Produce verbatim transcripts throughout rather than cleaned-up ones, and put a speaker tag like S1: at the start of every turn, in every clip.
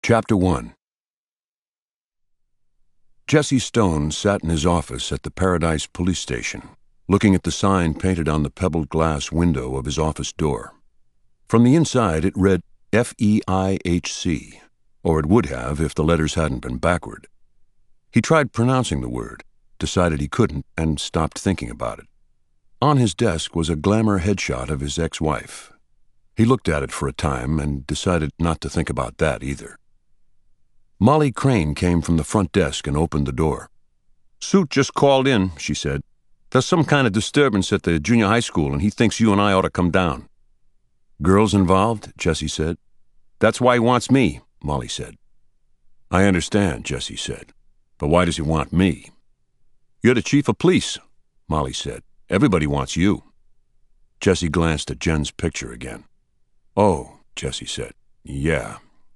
S1: Chapter one. Jesse Stone sat in his office at the Paradise Police Station, looking at the sign painted on the pebbled glass window of his office door. From the inside it read F E I H C, or it would have if the letters hadn't been backward. He tried pronouncing the word, decided he couldn't, and stopped thinking about it. On his desk was a glamour headshot of his ex-wife. He looked at it for a time and decided not to think about that either. Molly Crane came from the front desk and opened the door. "Suit just called in," she said. "There's some kind of disturbance at the junior high school, and he thinks you and I ought to come down." "Girls involved?" Jesse said. "That's why he wants me," Molly said. "I understand," Jesse said. "But why does he want me?" "You're the chief of police," Molly said. "Everybody wants you." Jesse glanced at Jen's picture again. "Oh," Jesse said. "Yeah."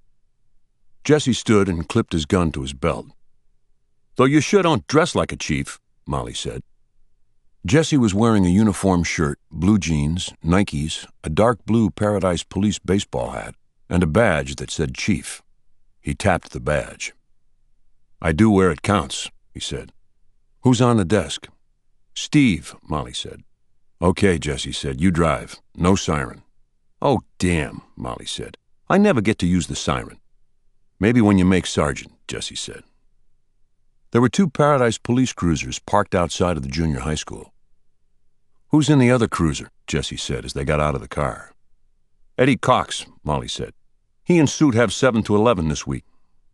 S1: Jesse stood and clipped his gun to his belt. "Though you sure don't dress like a chief," Molly said. Jesse was wearing a uniform shirt, blue jeans, Nikes, a dark blue Paradise Police baseball hat, and a badge that said chief. He tapped the badge. "I do where it counts," he said. "Who's on the desk?" "Steve," Molly said. "Okay," Jesse said. "You drive. No siren." "Oh, damn," Molly said. "I never get to use the siren." "Maybe when you make sergeant," Jesse said. There were two Paradise Police cruisers parked outside of the junior high school. "Who's in the other cruiser?" Jesse said as they got out of the car. "Eddie Cox," Molly said. "He and Suit have seven to eleven this week."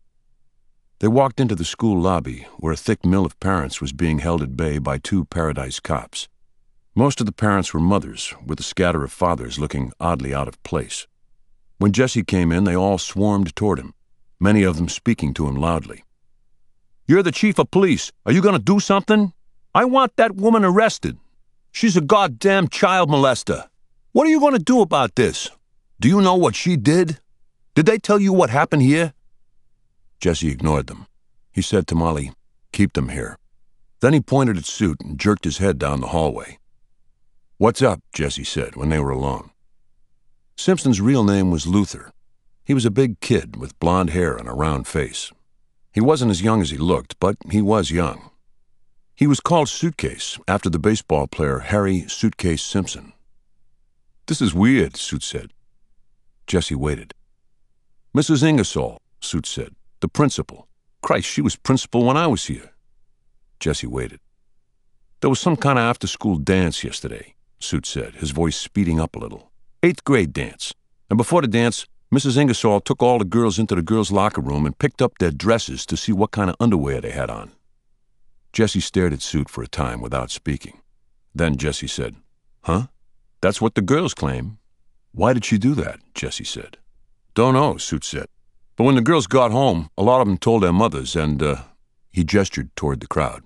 S1: They walked into the school lobby, where a thick mill of parents was being held at bay by two Paradise cops. Most of the parents were mothers, with a scatter of fathers looking oddly out of place. When Jesse came in, they all swarmed toward him, many of them speaking to him loudly. "You're the chief of police. Are you going to do something? I want that woman arrested. She's a goddamn child molester. What are you going to do about this? Do you know what she did? Did they tell you what happened here?" Jesse ignored them. He said to Molly, "Keep them here." Then he pointed at Suit and jerked his head down the hallway. "What's up?" Jesse said when they were alone. Simpson's real name was Luther. He was a big kid with blonde hair and a round face. He wasn't as young as he looked, but he was young. He was called Suitcase after the baseball player Harry Suitcase Simpson. "This is weird," Suit said. Jesse waited. "Missus Ingersoll," Suit said. "The principal. Christ, she was principal when I was here." Jesse waited. "There was some kind of after-school dance yesterday," Suit said, his voice speeding up a little. "Eighth grade dance. And before the dance, Missus Ingersoll took all the girls into the girls' locker room and picked up their dresses to see what kind of underwear they had on." Jesse stared at Suit for a time without speaking. Then Jesse said, "Huh? That's what the girls claim." "Why did she do that?" Jesse said. "Don't know," Suit said. "But when the girls got home, a lot of them told their mothers, and, uh," he gestured toward the crowd.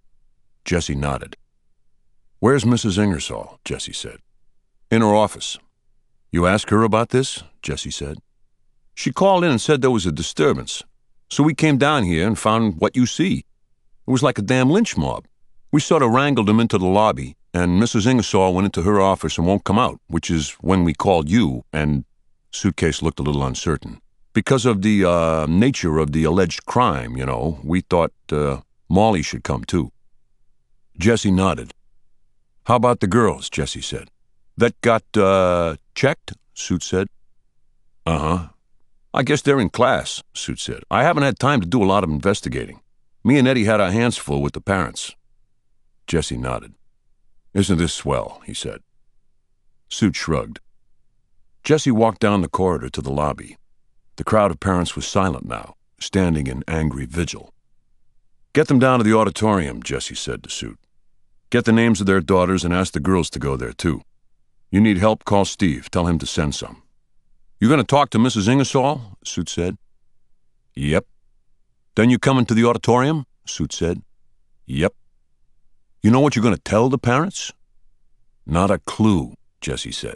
S1: Jesse nodded. "Where's Missus Ingersoll?" Jesse said. "In her office." "You asked her about this?" Jesse said. "She called in and said there was a disturbance. So we came down here and found what you see. It was like a damn lynch mob. We sort of wrangled them into the lobby, and Missus Ingersoll went into her office and won't come out, which is when we called you, and—" Suitcase looked a little uncertain. "Because of the, uh, nature of the alleged crime, you know, we thought, uh, Molly should come too." Jesse nodded. "How about the girls?" Jesse said. "That got, uh, checked?" Suit said. "Uh-huh. I guess they're in class," Suit said. "I haven't had time to do a lot of investigating. Me and Eddie had our hands full with the parents." Jesse nodded. "Isn't this swell?" he said. Suit shrugged. Jesse walked down the corridor to the lobby. The crowd of parents was silent now, standing in angry vigil. "Get them down to the auditorium," Jesse said to Suit. "Get the names of their daughters and ask the girls to go there, too. You need help, call Steve. Tell him to send some." "You going to talk to Missus Ingersoll?" Suit said. "Yep." "Then you coming to the auditorium?" Suit said. "Yep." "You know what you're going to tell the parents?" "Not a clue," Jesse said.